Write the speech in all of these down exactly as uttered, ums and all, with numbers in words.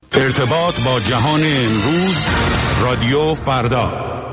ارتباط با جهان امروز، رادیو فردا.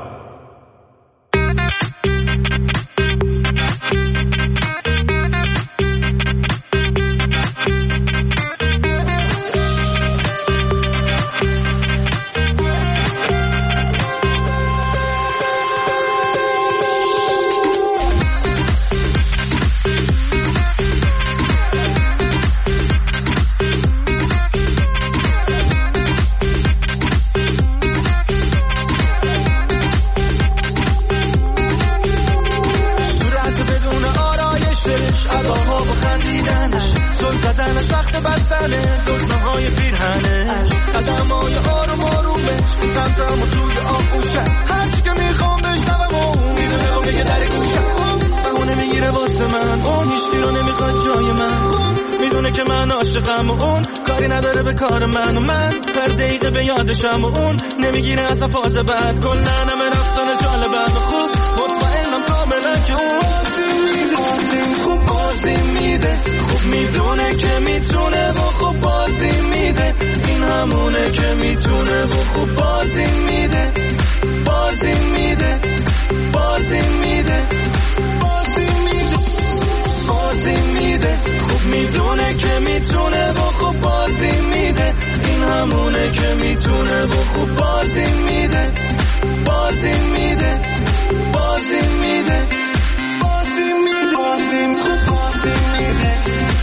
شم و اون نمیگیره اصلا فاز بعد کلن همه رفتن جالبم خوب مطمئنم کاملا که اون خوب بازی میده خوب میدونه که میتونه و خوب بازی میده این همونه که میتونه و خوب بازی میده بازی میده بازی میده بازی میده بازی میده خوب میدونه که میتونه و خوب بازی میده این همونه که میتونه و خوب بازی میده بازی میده بازی میده بازی میده بازی خوب بازی میده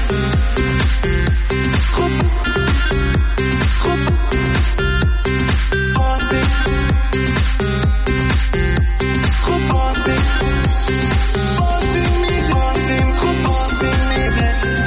خوب خوب بازی خوب بازی بازی میده بازی خوب بازی میده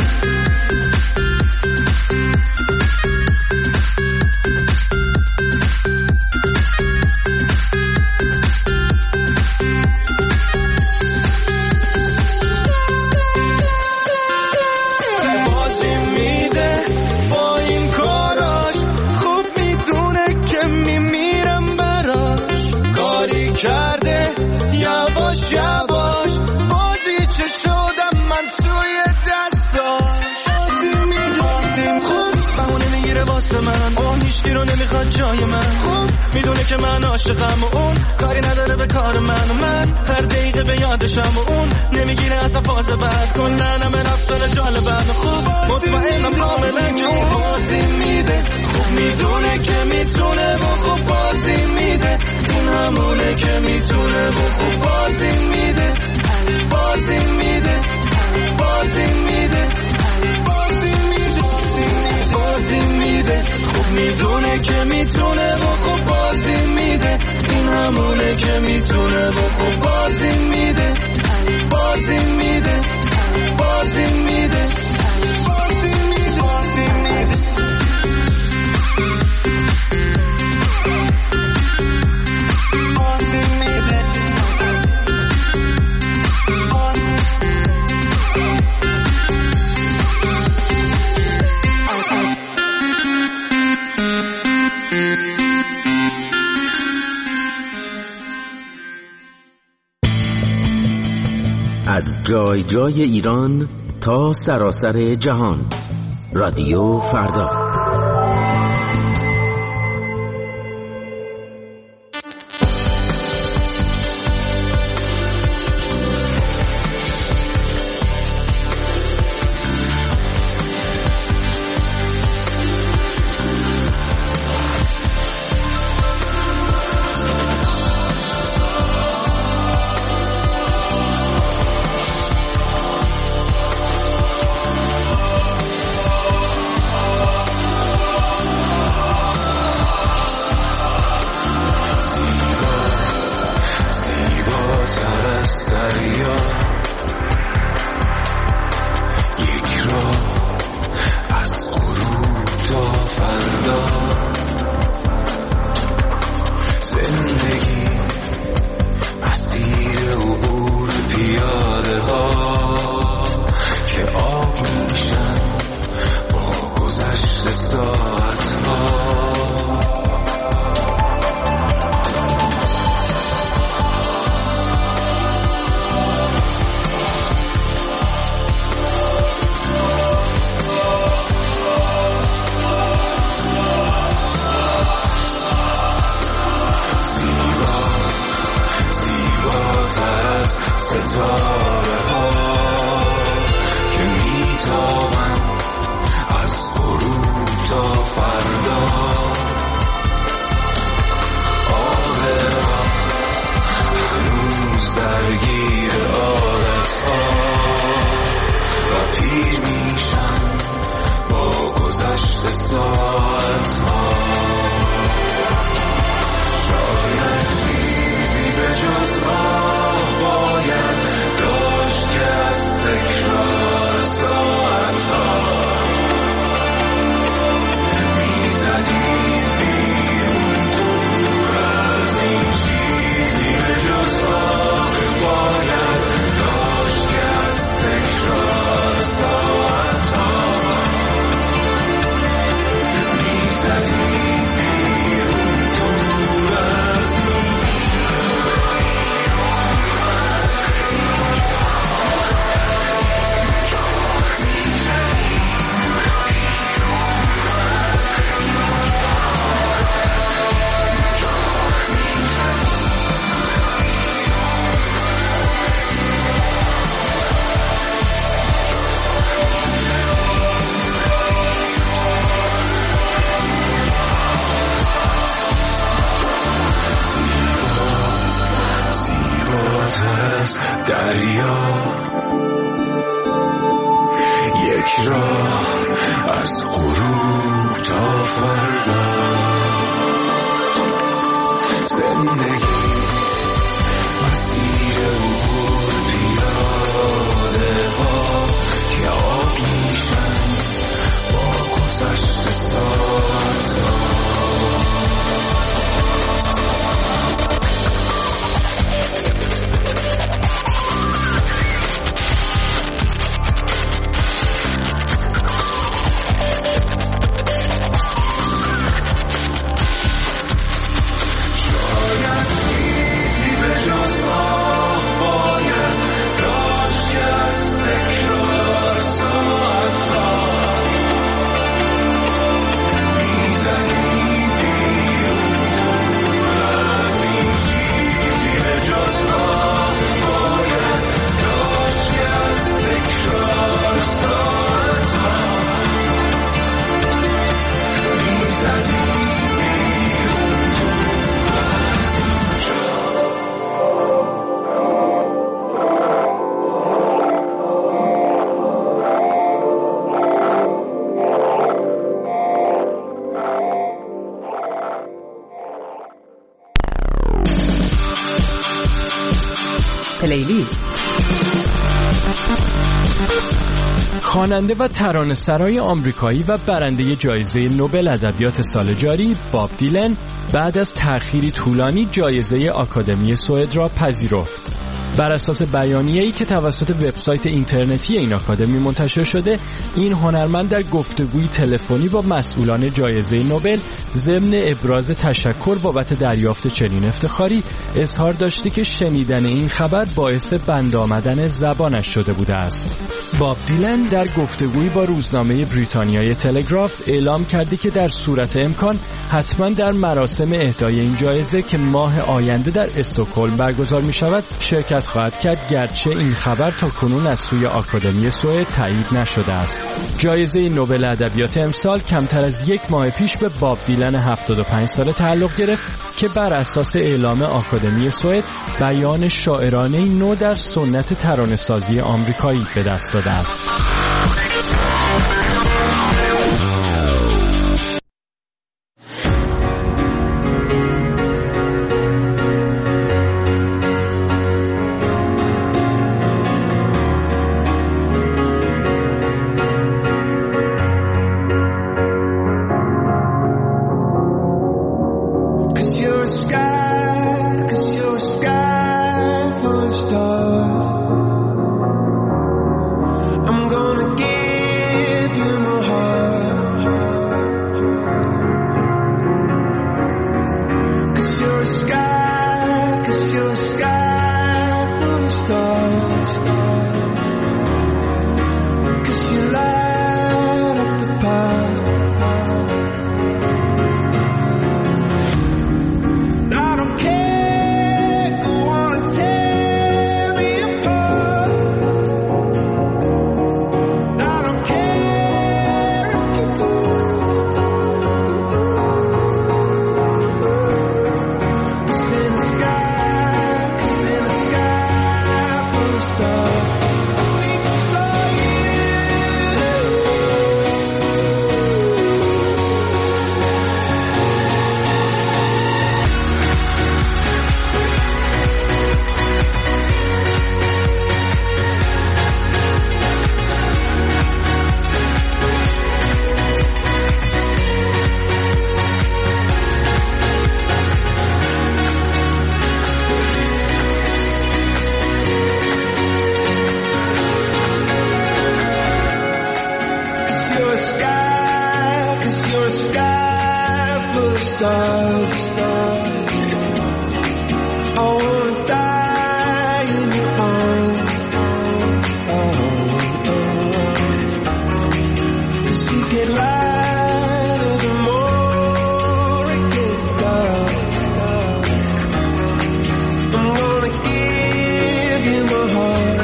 یواش بازی چه شدم من توی دستاش بازی میدازیم خوب بهونه میگیره واسه من اون هیچکی رو نمیخواد جای من خوب میدونه که من عاشقم و اون کاری نداره به کار من و من هر دقیقه به یادشم و اون نمیگیره اصلا فاز بعد کلن همه رفتن جالبم خوب مطمئنم کاملا که اون بازی میده خوب میدونه که میتونه و خوب بازی میده این همونه که میتونه و خوب بازی میده بازی میده بازی میده بازی میده بازی میده خوب میدونه که میتونه و خوب بازی میده این همونه که میتونه و خوب بازی میده بازی میده بازی میده بازی میده بازی میده از جای جای ایران تا سراسر جهان، رادیو فردا. سه ساعت ها شاید چیزی به جز راه باید داشت که از تکرار ساعت ها میزدیم بیرون دور از این چیزی به جز راه باید داشت که از تکرار ساعت ها میزدیم بیرون دور از این دریا یک راه از غروب تا فردا زندگی مسیر عبور پیاده ها که آب میشن با گذشت ساعت ها پلیلیست. خواننده و ترانه‌سرای آمریکایی و برنده جایزه نوبل ادبیات سال جاری باب دیلن بعد از تأخیری طولانی جایزه آکادمی سوئد را پذیرفت. بر اساس بیانیه‌ای که توسط وبسایت اینترنتی این آکادمی منتشر شده، این هنرمند در گفتگوی تلفنی با مسئولان جایزه نوبل ضمن ابراز تشکر بابت دریافت چنین افتخاری اظهار داشته که شنیدن این خبر باعث بند آمدن زبانش شده بوده است. باب دیلن در گفتگویی با روزنامه بریتانیای تلگراف اعلام کرده که در صورت امکان حتما در مراسم اهدای این جایزه که ماه آینده در استکهلم برگزار می شود شرکت خواهد کرد، گرچه این خبر تا کنون از سوی آکادمی سوئد تایید نشده است. جایزه نوبل ادبیات امسال کمتر از یک ماه پیش به باب دیلن هفتاد و پنج ساله تعلق گرفت که بر اساس اعلام آکادمی سوئد بیان شاعرانه نو در سنت ترانه‌سازی آمریکایی به دست داده است. I'm gonna stars. I wanna die in your arms. Oh, oh, oh. You get lighter the more it gets dark. I'm gonna give you my heart.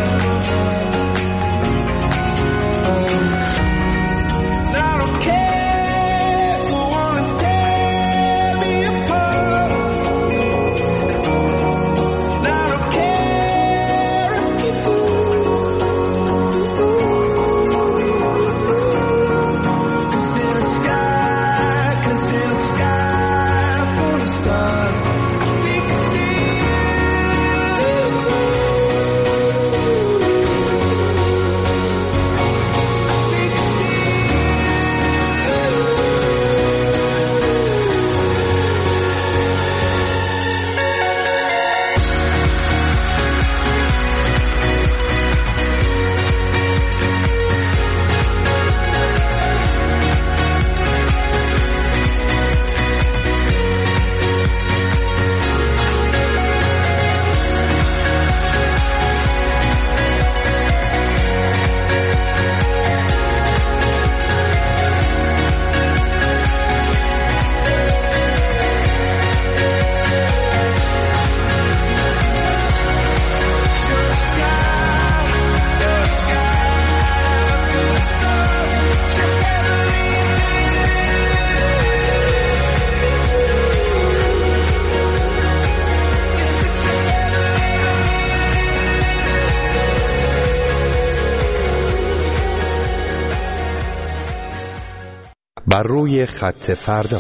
بر روی خط فردا.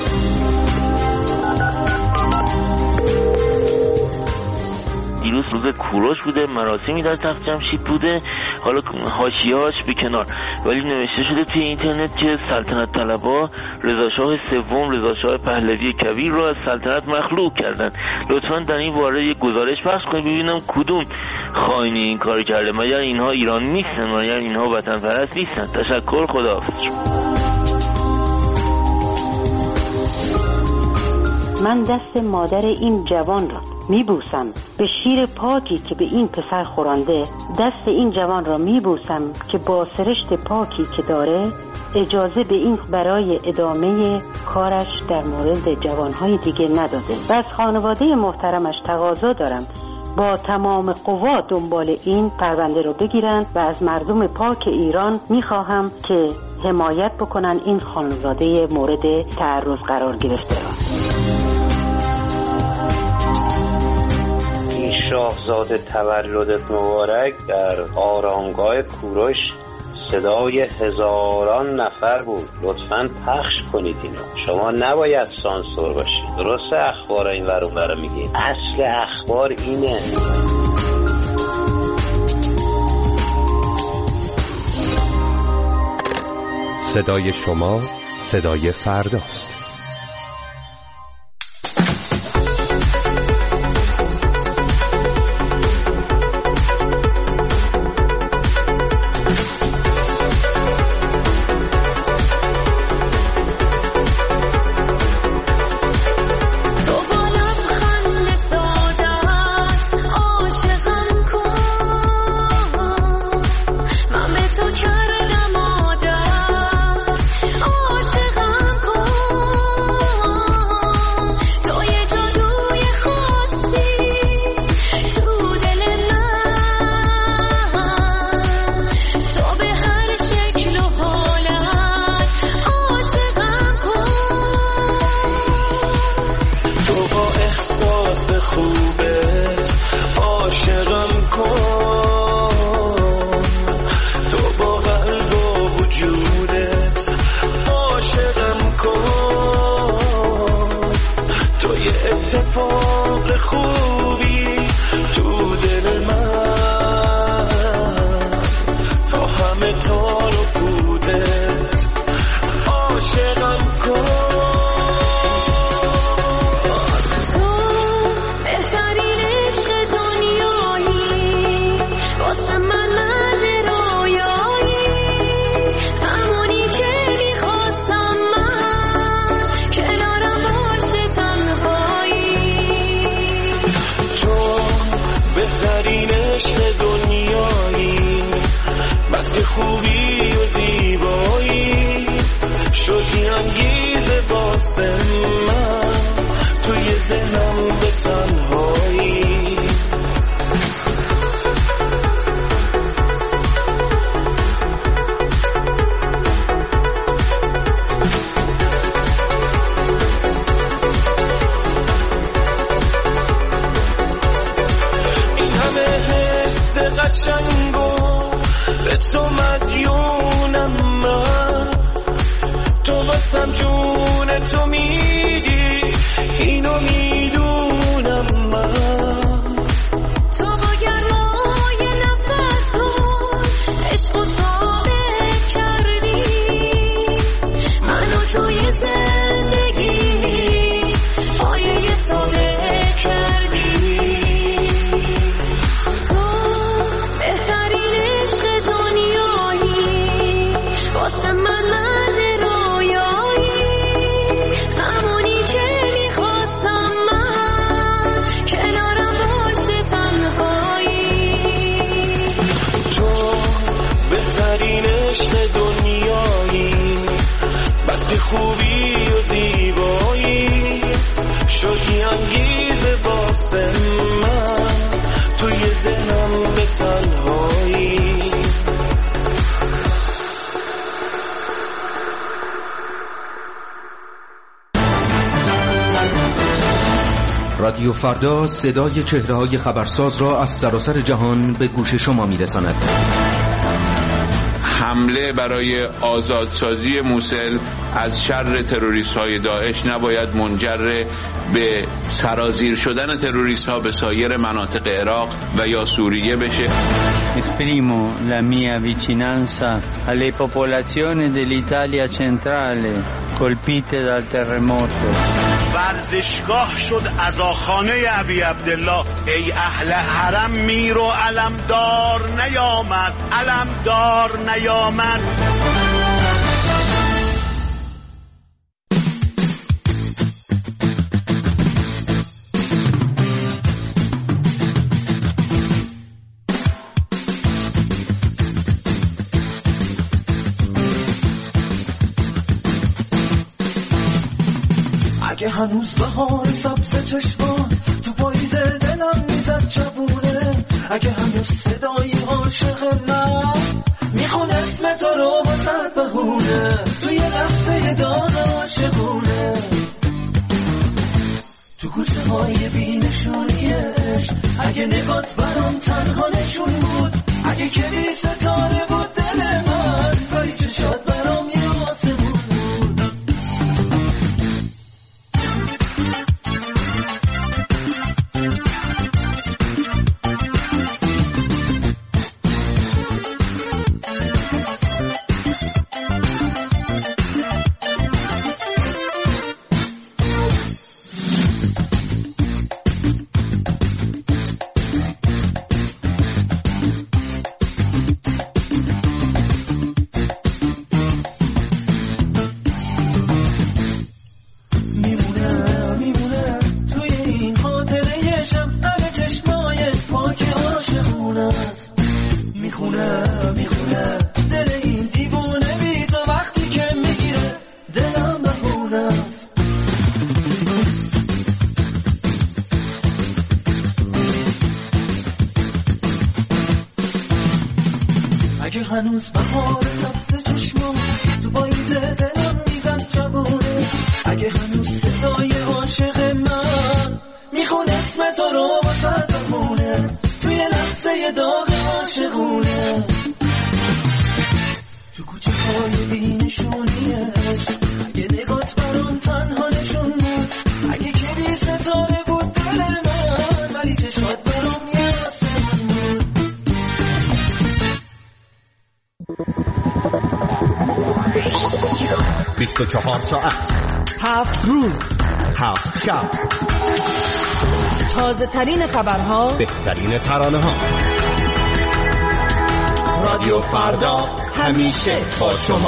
دیروز روز کوروش بوده، مراسمی در تخت جمشید بوده، حالا حاشیه‌اش به کنار، ولی نوشته شده توی اینترنت که سلطنت طلبها رضاشاه سوم رضاشاه پهلوی کبیر رو از سلطنت مخلوع کردن. لطفاً در این باره یک گزارش پخش کنید ببینم کدوم خائنی این کار کرده. مگر اینها ایران نیستن؟ مگر اینها وطن پرست نیستن؟ تشکر، خداحافظ. من دست مادر این جوان را میبوسم، به شیر پاکی که به این پسر خورانده دست این جوان را میبوسم که با سرشت پاکی که داره اجازه به این برای ادامه کارش در مورد جوانهای دیگه نداده و از خانواده محترمش تقاضا دارم با تمام قوا دنبال این پرونده رو بگیرن و از مردم پاک ایران میخواهم که حمایت بکنن این خانواده مورد تعرض قرار گرفته را. شاهزاده تولدت مبارک در آرامگاه کوروش صدای هزاران نفر بود. لطفاً پخش کنید اینو. شما نباید سانسور باشید. درسته اخبار این ور اون ور میگید، اصل اخبار اینه. صدای شما صدای فرداست. اتفاق خوبی تو دل من تا همه تار و پودت عاشقم کن. همونی که میخواستم من کنارم باش انگیز واسه من توی ذهنم به تنهایی. قشنگو به تو مدیونم من، تو واسم جون تو میدی اینو میدونم من. تو با گرمای نفسون عشق و ثابت کردی منو توی زندگی پایه ثابت کردی. خوبی و زیبایی شدی انگیز واسه من توی ذهنم به تنهایی. رادیو فردا صدای چهره‌های خبرساز را از سراسر جهان به گوش شما می‌رساند. حمله برای آزادسازی موسل از شر تروریست‌های داعش نباید منجر به سرازیر شدن تروریست‌ها به سایر مناطق عراق و یا سوریه بشه. Esprimo la mia vicinanza alle popolazioni dell'Italia centrale colpite dal terremoto. ورزشگاه شد عزاخانه ابی عبدالله، ای اهل حرم میر و علمدار نیامد، علمدار نیامد. اگه هنوز بهار سبز چشمان تو پاییز دلم میزد چبونه، اگه هنوز صدای عاشق من میخون اسم تو رو واسد بهونه، توی لحظه داغ عاشقونه، تو کوچه های بی نشانیش، اگه نگات برام تنها نشون بود، اگه کلی ستاره بود دل من، ولی چشات برام یه آسمون بود. هنوز بهار سبز چشمام تو پاییز دلم میزد جوونه، اگه هنوز صدای عاشق من میخون اسم تو رو واسه بمونه، توی لحظه داغ عاشقونه، تو کوچه های بی نشونیش، اگه نگات برام تنها نشون بود، اگه کلی ستاره بود دل من، ولی چشات برام یه آسمون بود. بیست و چهار ساعت، هفت روز، هفت شب، تازه ترین خبرها، بهترین ترانه ها. رادیو فردا همیشه با شما.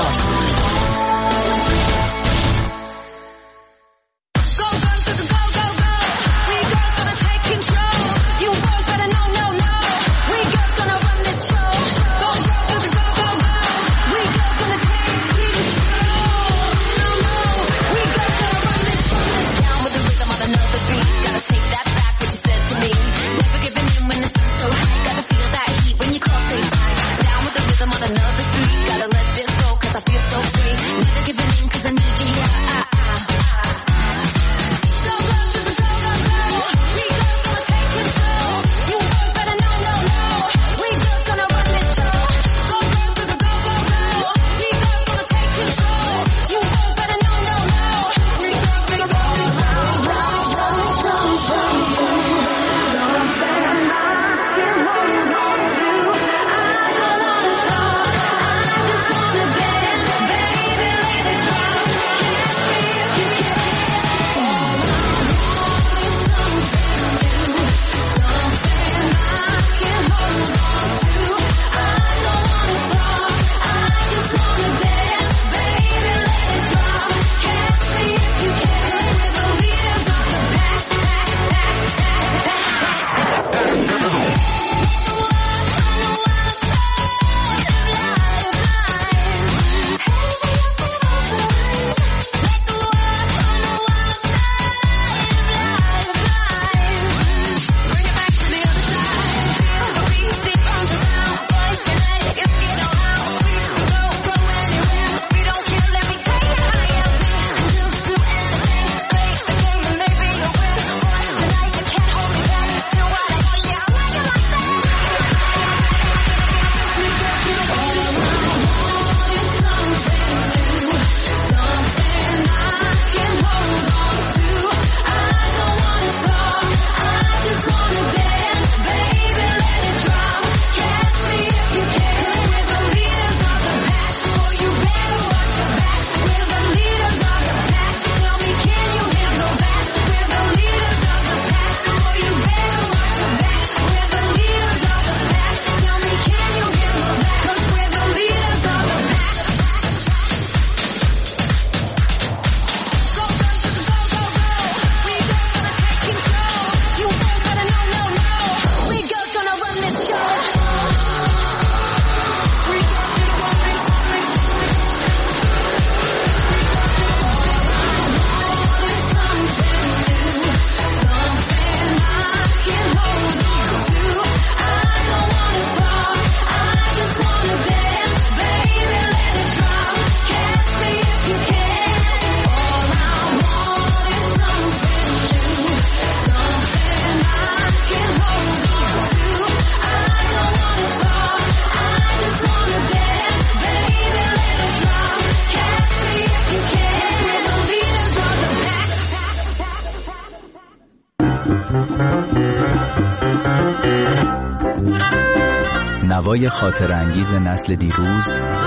هوای خاطر انگیز نسل دیروز،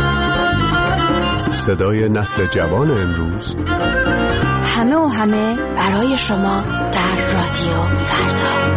صدای نسل جوان امروز، همه و همه برای شما در رادیو فردا.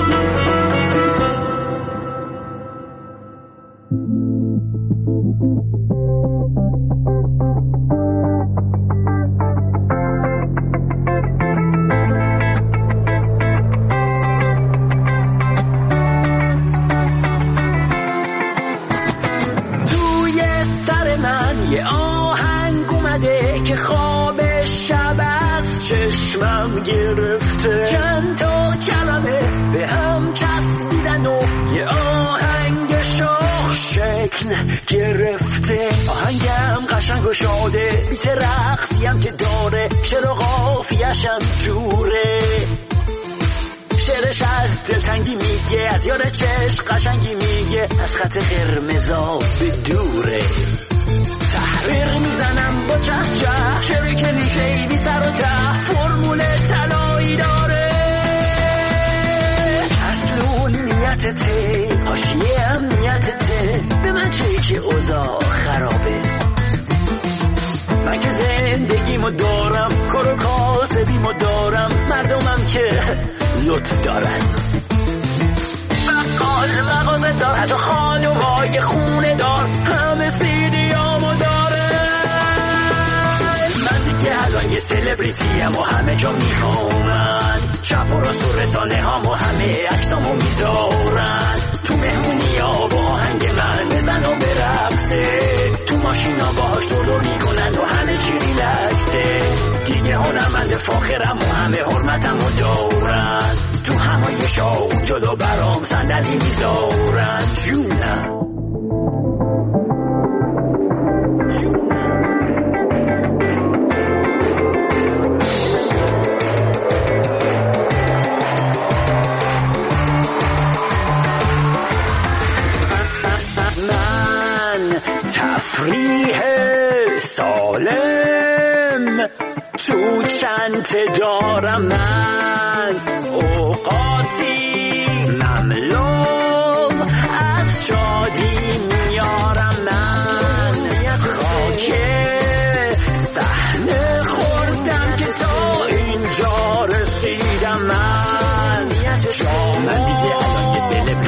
چشمم گرفته چند تا کلمه به هم چسبیدن و یه آهنگ شاخ شکل گرفته. آهنگم قشنگ و شاده بیت رقصیم که داره، شعر و قافیه‌شم جوره، شعرش از دلتنگی میگه، از یار چشم قشنگی میگه، از خط قرمزا به دوره. تحریر میزنم با چه چه، شعر کلیشه‌ای بی سر و ته، فرمول طلایی داره. اصل نیتته، حاشیه هم نیتته، به من چه که اوضاع خرابه. من که زندگیمو دارم، کار و کاسبیمو دارم، مردمم که لطف دارن. بقال مغازه دار، حتی خانومای خونه دار، همه سیدیامو داره. من دیگه الان یه سلبریتیم و همه جا میخوامن، چپ و راست و رسانه هم و همه عکسامو میذارن. تو مهمونی ها با آهنگ من بزن و برقصه، تو ماشینا باهاش دور دور میکنن و همه چی ریلکسه. دیگه هنرمند فاخرم و همه حرمتمو دارن، تو همایشا اون جلو برام صندلی میذارن. جونم تفریح سالم تو چنت دارم، من اوقاتی مملو از شادی میارم. من خاک صحنه خوردم که تا اینجا رسیدم. من من دیگه الان یه سلب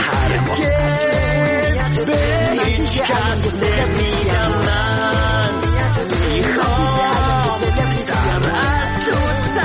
هرگز به هیچ کس نمیدم. من میخوام سر از تو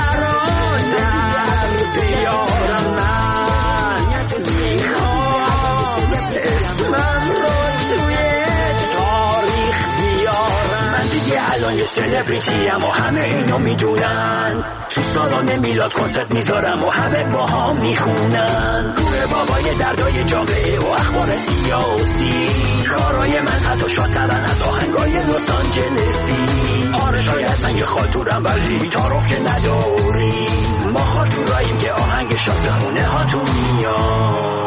سرانم بیارم. من میخوام اسمم رو توی تاریخ بیارم. من دیگه الان یه سلبریتیم و همه اینو میدونن، تو سالن میلاد کنسرت میذارم و همه با هم میخونن. کوه بابای دردای جامعه و اخبار سیاسی، کارای من حتی شادترن از آهنگای لس آنجلسی. آره شاید من یه خاطورم ولی تعارف که نداریم، ما خاطوراییم که آهنگ شاد خونه هاتون میاد.